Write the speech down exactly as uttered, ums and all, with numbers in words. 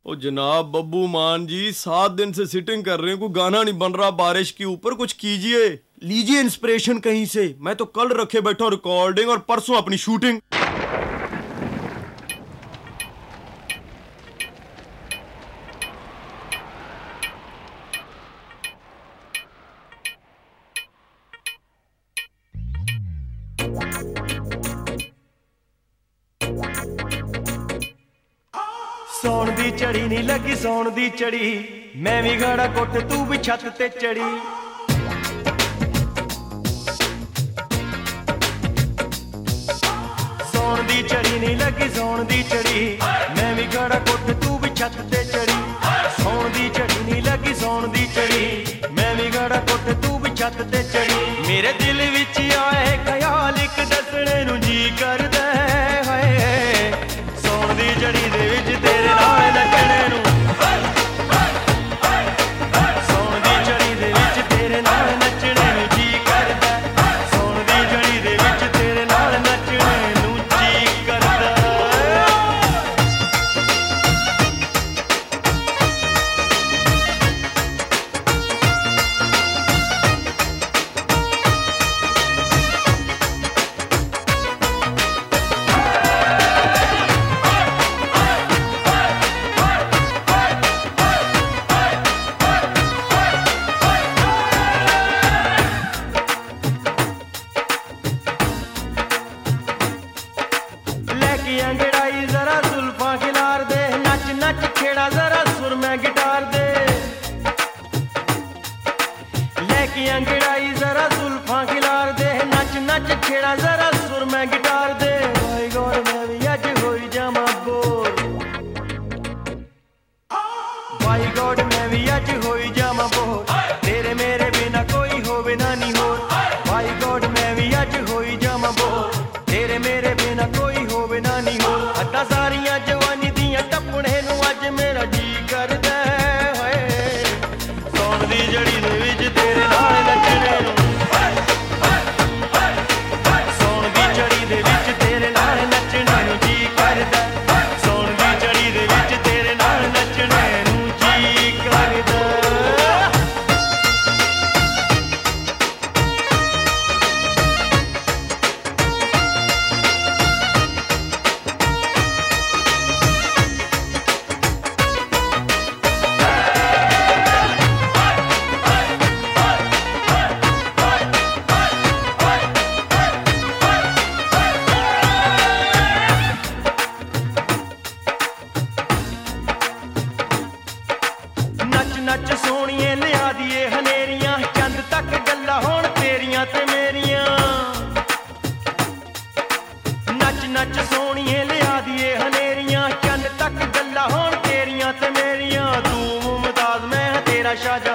ओ जनाब बब्बू मान जी, सात दिन से सिटिंग कर रहे हैं, कोई गाना नहीं बन रहा बारिश के ऊपर, कुछ कीजिए, लीजिए इंस्पिरेशन कहीं से। मैं तो कल रखे बैठा हूं रिकॉर्डिंग और परसों अपनी शूटिंग। ਸੌਣ ਦੀ ਚੜੀ ਨਹੀਂ ਲੱਗੀ ਸੌਣ ਦੀ ਚੜੀ, ਮੈਂ ਵੀ ਗਾੜਾ ਕੁੱਟ ਤੂੰ ਵੀ ਛੱਤ ਤੇ ਚੜੀ। ਸੌਣ ਦੀ ਚੜੀ ਨਹੀਂ ਲੱਗੀ ਸੌਣ ਦੀ ਚੜੀ, ਮੈਂ ਵੀ ਗਾੜਾ ਕੁੱਟ ਤੂੰ ਵੀ ਛੱਤ ਤੇ ਚੜੀ। ਸੌਣ ਦੀ ਚੜੀ ਨਹੀਂ ਲੱਗੀ ਸੌਣ ਦੀ ਚੜੀ, ਮੈਂ ਵੀ ਗਾੜਾ ਕੁੱਟ ਤੂੰ ਵੀ ਛੱਤ ਤੇ ਚੜੀ। ਮੇਰੇ ਦਿਲ ਵਿੱਚ ਆਏ ਖਿਆਲ ਇੱਕ ਦੱਸਣੇ ਨੂੰ ਜੀ ਕਰਦਾ ਹੈ, ਸੌਣ ਦੀ ਚੜੀ ਦੇ ਵਿੱਚ ਤੇਰੇ ਨਾਲ ਨੱਚਣੇ ਨੂੰ। ਸੌਣ ਦੀ ਚੜੀ ਦੇ ਵਿੱਚ ਤੇਰੇ ਨਾਲ ਨੱਚਣੇ ਨੂੰ ਜੀ ਕਰਦਾ, ਸੌਣ ਦੀ ਚੜੀ ਦੇ ਵਿੱਚ ਤੇਰੇ ਨਾਲ ਨੱਚਣੇ ਨੂੰ ਜੀ ਕਰਦਾ। ਅੰਗੜਾਈ ਜ਼ਰਾ ਜ਼ੁਲਫਾਂ ਖਿਲਾਰ ਦੇ, ਨੱਚ ਨੱਚ ਖੇੜਾ ਜ਼ਰਾ ਸੁਰ ਮੈਂ ਗਿਟਾਰ ਦੇ। ਲੈ ਕੇ ਅੰਗੜਾਈ ਜ਼ਰਾ ਜ਼ੁਲਫਾਂ ਖਿਲਾਰ ਦੇ, ਨੱਚ ਨੱਚ ਖੇੜਾ ਜ਼ਰਾ ਸੁਰ ਮੈਂ ਗਿਟਾਰ ਦੇ। ਮਾਈ ਗੋਡ ਮੈਂ ਵੀ ਅੱਜ ਹੋਈ ਜਾਵਾਂ ਬੋਰ, ਮਾਈ ਗੋਡ ਮੈਂ ਵੀ ਅੱਜ ਹੋਈ ਜਾਵਾਂ ਬੋਰ, ਤੇਰੇ ਮੇਰੇ ਬਿਨਾ ਕੋਈ ਹੋਵੇ ਨਾ ਨੀ ਹੋਰ। ਮਾਈ ਗੋਡ ਮੈਂ ਵੀ ਅੱਜ ਹੋਈ ਜਾਵਾਂ ਬੋਰ, ਤੇਰੇ ਮੇਰੇ ਬਿਨਾ ਕੋਈ ਹੋਵੇ ਨਾ ਨੀ ਹੋਰ। ਅੱਧਾ ਸਾਰੀਆਂ ਜਵਾਨੀ ਦੀਆਂ ਟੱਪਣੇ ਨੂੰ ਅੱਜ ਮੇਰਾ ਜੀ ਕਰਦਾ ਹੈ, ਸੌਣ ਦੀ ਜੜੀ ਦੇ ਵਿੱਚ ਤੇਰੇ ਨਾਲ ਨੱਚਣੇ ਨੂੰ। ਸੌਣ ਦੀ ਜੜੀ ਦੇ ਵਿੱਚ ਤੇਰੇ ਨਾਲ ਨੱਚਣੇ ਨੂੰ ਜੀ ਕਰਦਾ, ਸੌਣ ਦੀ ਜੜੀ ਦੇ ਵਿੱਚ ਤੇਰੇ ਨਾਲ ਨੱਚਣੇ ਨੂੰ ਜੀ ਕਰਦਾ। ਨੱਚ ਸੋਹਣੀਏ ਲਿਆ ਦੀਏ ਹਨੇਰੀਆਂ, ਚੰਦ ਤੱਕ ਗੱਲਾਂ ਹੋਣ ਤੇਰੀਆਂ ਤੇ ਮੇਰੀਆਂ। ਨੱਚ ਨੱਚ ਸੋਹਣੀਏ ਲਿਆ ਦੀਏ ਹਨੇਰੀਆਂ, ਚੰਦ ਤੱਕ ਗੱਲਾਂ ਹੋਣ ਤੇਰੀਆਂ ਤੇ ਮੇਰੀਆਂ। ਤੂੰ ਮੁਮਤਾਜ਼ ਮੈਂ ਤੇਰਾ ਸ਼ਾਹ